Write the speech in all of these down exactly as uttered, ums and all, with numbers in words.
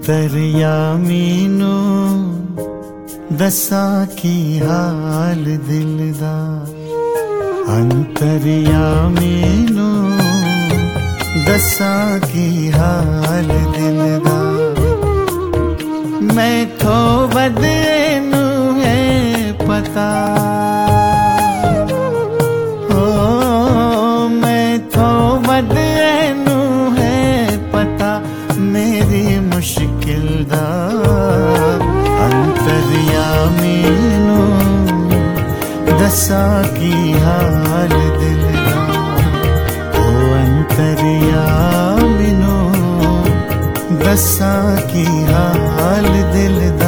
अंतरयामीनो दसा की हाल दिल दा। अंतरयामीनो दसा की हाल दिल दा। मैं थो बदनू है पता, ओ मैं थो बदनू है पता मेरी मुश्किल दा। अंतरयामीनो दसा की हाल दिल दा। ओ अंतरयामीनो दसा की हाल दिल दा।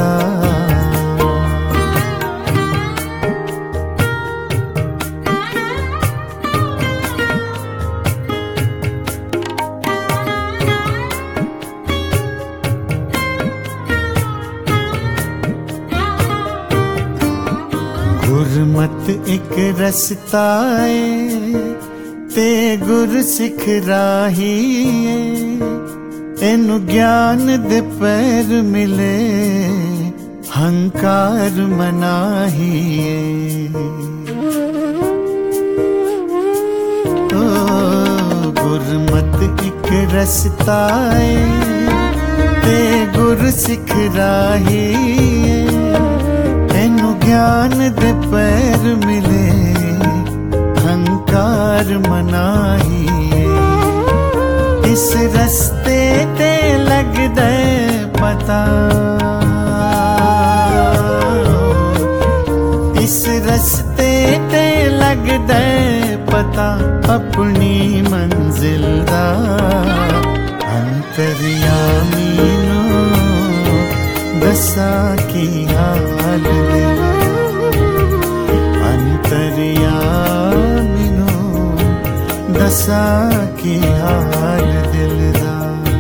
गुरमत एक रस्ता है ते गुर सिख राही है। एनु ज्ञान दे पैर मिले हंकार मनाही है। ओ गुरमत एक रस्ता है ते गुर सिख राही है। एनु ज्ञान दे पैर मिले हंकार मनाही है। इस रस्ते ते लगदे पता, इस रस्ते ते लगदे पता अपनी मंजिल दा। अंतरयामीनो दसा की हाल दिल। अंतरयामीनो दसा की हाल दिल दा।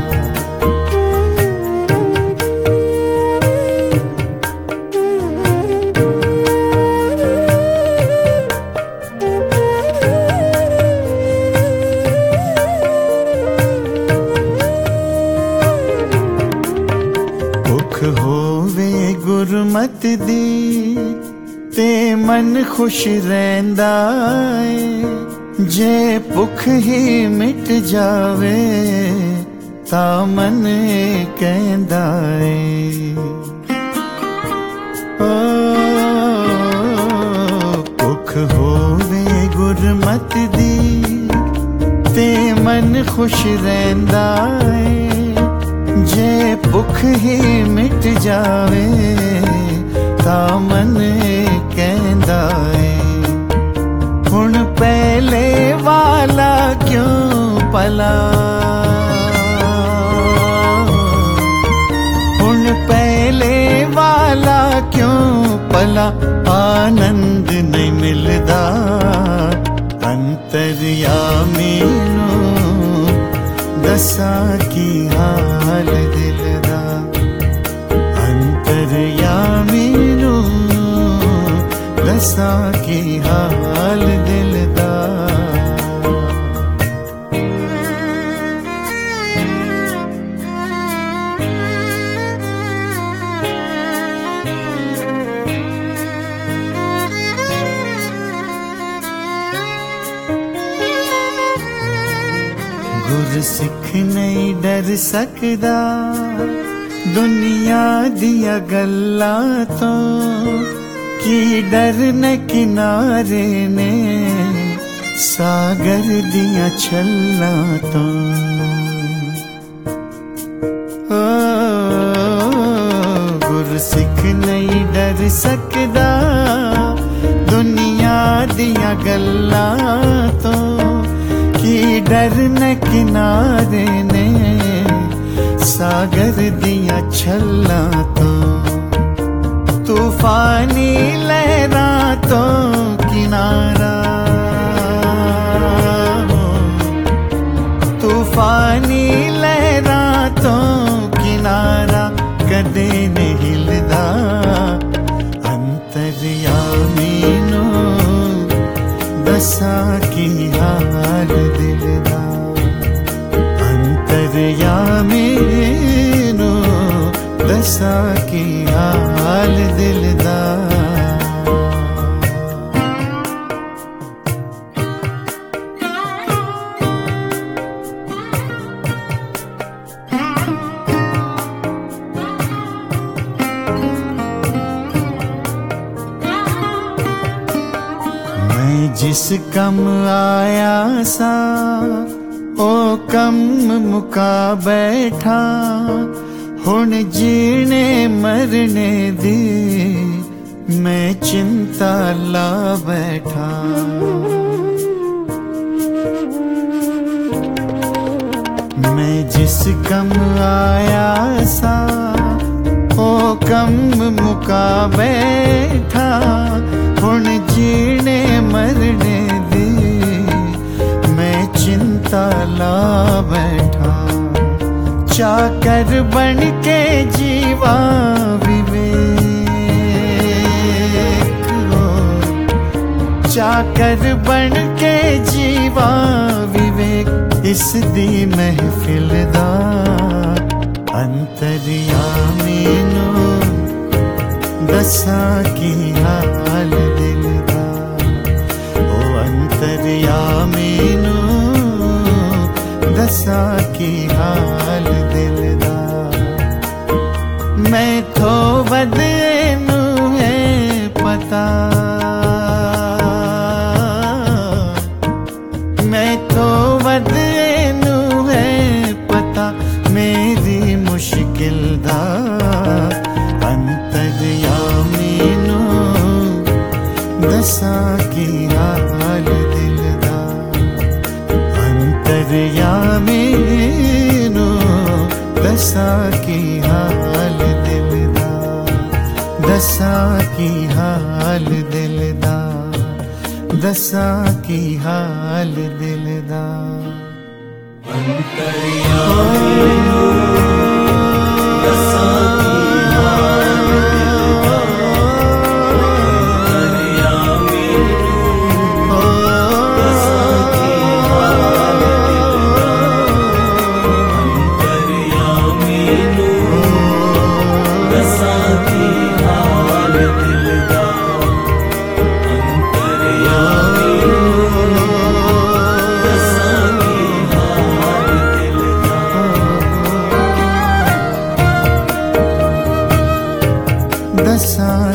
भुख होवे गुरमत दी ते मन खुश रहिंदा है। जे भुख ही मिट जावे ता मन कहंदा है। ओ भुख होवे गुरमत दी ते मन खुश रहिंदा है। जे भुख ही मिट जावे ता मन कहंदा है। हुण पहले वाला क्यों पला, हुण पहले वाला क्यों पला आनंद नहीं मिलदा। अंतरयामीनो दसा की हाल दिल दा। अंतरयामीनो दसा की हाल दिल दा। गुर सिख नहीं डर सकदा दुनिया दिया गल्लां तो। की डरन किनारे ने सागर दिया छल्लां तो। ओ गुर सिख नहीं डर सकदा दुनिया दिया गल्लां तो। की डरन किनारे ने सागर दिया छल्लां तो। तूफानी लहरां तो किनारा, तूफानी लहरां तो किनारा कदे नहीं हिलदा। अंतरयामीनो दसा की हाल दिल दा। अंतरयामीनो मैं जिस कम आया सा ओ कम मुका बैठा, हुण जीने मरने दी मैं चिंता ला बैठा। मैं जिस कम आया सा ओ कम मुका बैठा, हुण जीने मरने दी मैं चिंता ला बैठा। चाकर बन के जीवा विवेक हो, चाकर बन के जीवा विवेक, इस दी महफिल दा अंतरयामी नू दसा की हाल दिल दा। ओ अंतरयामी नू दसा की हाल दिल दा। मैं थो वदे नू है पता, मैं थो वदे नू है पता, मेरी मुश्किल दा अंतरयामी नू दसा की हाल दिल दा। अंतरयामी नू दसा की हाल दिल दा, दसा की हाल दिल दा, दसा की हाल दिल दा। अंतरयामी नू दसा की हाल दिल दा, अंतरयामी नू दसा की हाल दिल दा, अंतरयामी नू दसा की हाल दिल दा, अंतरयामी दसा